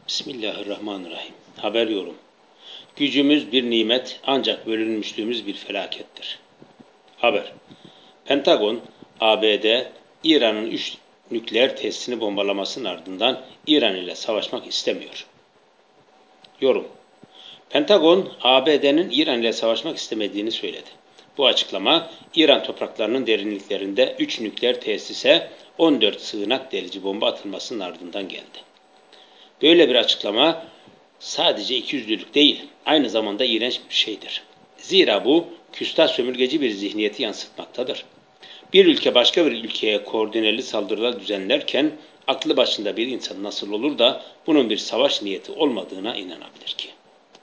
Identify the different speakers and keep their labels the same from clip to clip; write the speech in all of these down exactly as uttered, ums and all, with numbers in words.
Speaker 1: Bismillahirrahmanirrahim. Haber yorum. Gücümüz bir nimet ancak bölünmüşlüğümüz bir felakettir. Haber. Pentagon, A B D, İran'ın üç nükleer tesisini bombalamasının ardından İran ile savaşmak istemiyor. Yorum. Pentagon, A B D'nin İran ile savaşmak istemediğini söyledi. Bu açıklama, İran topraklarının derinliklerinde üç nükleer tesise on dört sığınak delici bomba atılmasının ardından geldi. Böyle bir açıklama sadece ikiyüzlülük değil, aynı zamanda iğrenç bir şeydir. Zira bu, küstah sömürgeci bir zihniyeti yansıtmaktadır. Bir ülke başka bir ülkeye koordineli saldırılar düzenlerken, aklı başında bir insan nasıl olur da bunun bir savaş niyeti olmadığına inanabilir ki?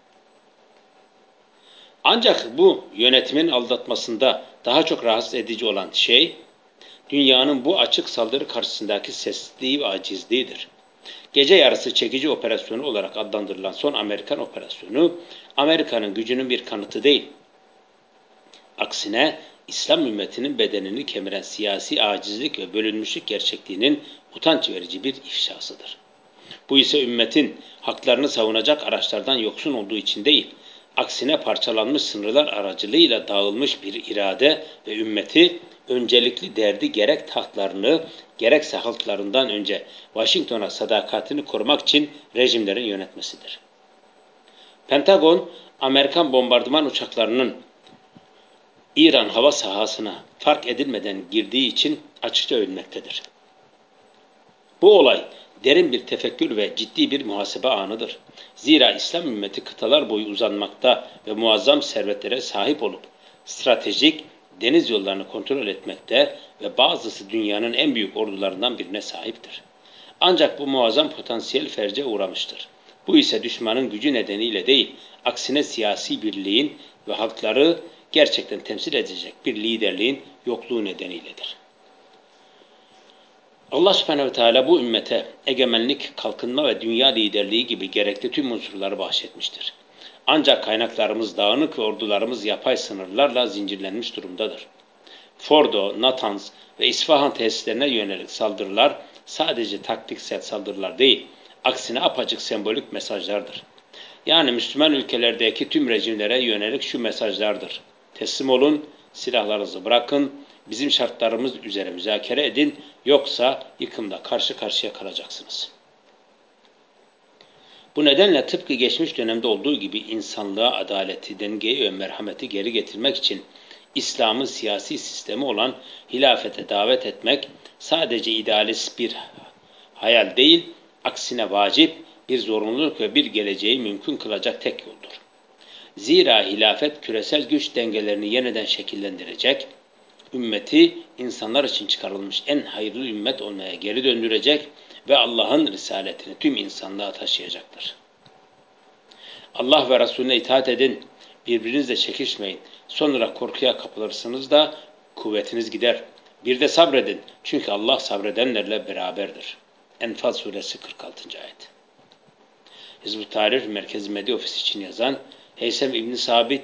Speaker 1: Ancak bu yönetimin aldatmasında daha çok rahatsız edici olan şey, dünyanın bu açık saldırı karşısındaki sessizliği ve acizliğidir. Gece yarısı çekici operasyonu olarak adlandırılan son Amerikan operasyonu, Amerika'nın gücünün bir kanıtı değil. Aksine İslam ümmetinin bedenini kemiren siyasi acizlik ve bölünmüşlük gerçekliğinin utanç verici bir ifşasıdır. Bu ise ümmetin haklarını savunacak araçlardan yoksun olduğu için değil, aksine parçalanmış sınırlar aracılığıyla dağılmış bir irade ve ümmeti öncelikli derdi gerek tahtlarını gerekse halklarından önce Washington'a sadakatini korumak için rejimlerin yönetmesidir. Pentagon, Amerikan bombardıman uçaklarının İran hava sahasına fark edilmeden girdiği için açıkça övünmektedir. Bu olay derin bir tefekkür ve ciddi bir muhasebe anıdır. Zira İslam ümmeti kıtalar boyu uzanmakta ve muazzam servetlere sahip olup stratejik deniz yollarını kontrol etmekte ve bazısı dünyanın en büyük ordularından birine sahiptir. Ancak bu muazzam potansiyel ferce uğramıştır. Bu ise düşmanın gücü nedeniyle değil, aksine siyasi birliğin ve halkları gerçekten temsil edecek bir liderliğin yokluğu nedeniyledir. Allah subhanehu ve teala bu ümmete egemenlik, kalkınma ve dünya liderliği gibi gerekli tüm unsurları bahşetmiştir. Ancak kaynaklarımız dağınık ve ordularımız yapay sınırlarla zincirlenmiş durumdadır. Fordo, Natanz ve İsfahan tesislerine yönelik saldırılar sadece taktiksel saldırılar değil, aksine apaçık sembolik mesajlardır. Yani Müslüman ülkelerdeki tüm rejimlere yönelik şu mesajlardır. Teslim olun, silahlarınızı bırakın, bizim şartlarımız üzere müzakere edin, yoksa yıkımla karşı karşıya kalacaksınız. Bu nedenle tıpkı geçmiş dönemde olduğu gibi insanlığa adaleti, dengeyi ve merhameti geri getirmek için İslam'ın siyasi sistemi olan hilafete davet etmek sadece idealist bir hayal değil, aksine vacip, bir zorunluluk ve bir geleceği mümkün kılacak tek yoldur. Zira hilafet küresel güç dengelerini yeniden şekillendirecek, ümmeti insanlar için çıkarılmış en hayırlı ümmet olmaya geri döndürecek ve Allah'ın risaletini tüm insanlığa taşıyacaktır. Allah ve Resulüne itaat edin, birbirinizle çekişmeyin, sonra korkuya kapılırsınız da kuvvetiniz gider. Bir de sabredin, çünkü Allah sabredenlerle beraberdir. Enfal suresi kırk altıncı ayet. Hizb-ı Tahrir Merkezi Medya Ofisi için yazan Heysem İbn Sabit